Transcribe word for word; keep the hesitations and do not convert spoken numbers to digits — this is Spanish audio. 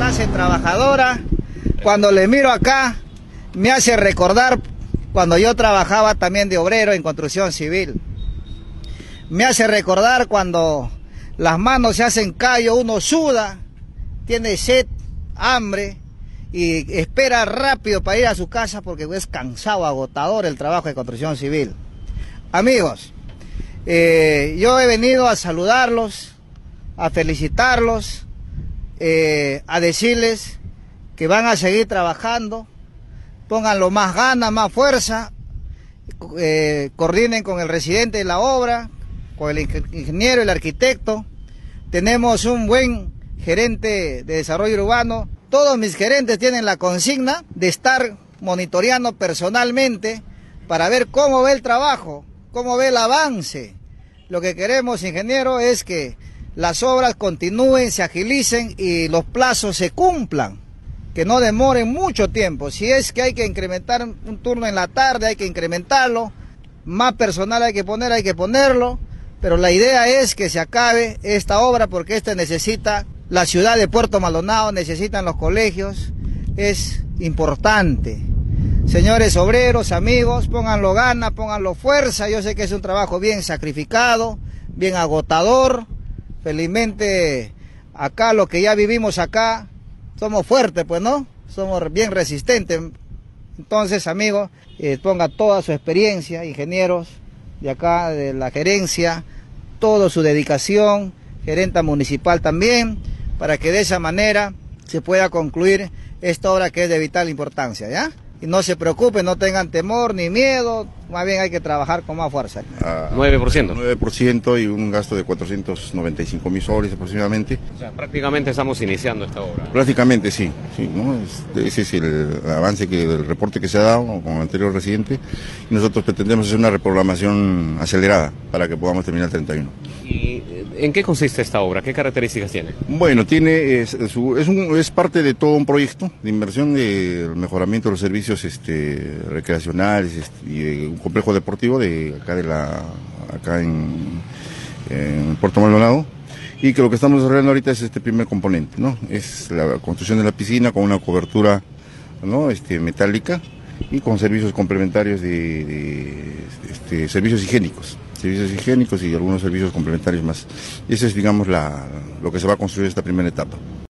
clase trabajadora, cuando le miro acá, me hace recordar cuando yo trabajaba también de obrero en construcción civil. Me hace recordar cuando las manos se hacen callo, uno suda, tiene sed, hambre y espera rápido para ir a su casa porque es cansado, agotador el trabajo de construcción civil. Amigos, eh, yo he venido a saludarlos, a felicitarlos, eh, a decirles que van a seguir trabajando, pónganlo más ganas, más fuerza, eh, coordinen con el residente de la obra, con el ingeniero, el arquitecto. Tenemos un buen gerente de desarrollo urbano. Todos mis gerentes tienen la consigna de estar monitoreando personalmente para ver cómo ve el trabajo, cómo ve el avance. Lo que queremos, ingeniero, es que las obras continúen, se agilicen y los plazos se cumplan, que no demoren mucho tiempo. Si es que hay que incrementar un turno en la tarde, hay que incrementarlo, más personal hay que poner, hay que ponerlo, pero la idea es que se acabe esta obra porque esta necesita la ciudad de Puerto Maldonado, necesitan los colegios, es importante. Señores obreros, amigos, pónganlo ganas, pónganlo fuerza. Yo sé que es un trabajo bien sacrificado, bien agotador. Felizmente acá, lo que ya vivimos acá, somos fuertes, pues, ¿no? Somos bien resistentes. Entonces, amigos, eh, ponga toda su experiencia, ingenieros de acá, de la gerencia, toda su dedicación, gerenta municipal también, para que de esa manera se pueda concluir esta obra que es de vital importancia, ¿ya? Y no se preocupen, no tengan temor ni miedo, más bien hay que trabajar con más fuerza. Ah, nueve por ciento. nueve por ciento y un gasto de cuatrocientos noventa y cinco mil soles aproximadamente. O sea, prácticamente estamos iniciando esta obra. Prácticamente sí, sí, ¿no? Este, ese es el avance, que el reporte que se ha dado con el anterior residente. Y nosotros pretendemos hacer una reprogramación acelerada para que podamos terminar el treinta y uno. ¿Y en qué consiste esta obra? ¿Qué características tiene? Bueno, tiene es, su, es, un, es parte de todo un proyecto de inversión del mejoramiento de los servicios este, recreacionales este, y de un complejo deportivo de acá de la acá en, en Puerto Maldonado, y que lo que estamos desarrollando ahorita es este primer componente, ¿no? Es la construcción de la piscina con una cobertura, ¿no? este, metálica y con servicios complementarios de, de este, servicios higiénicos. servicios higiénicos y algunos servicios complementarios más. Y eso es, digamos, la, lo que se va a construir esta primera etapa.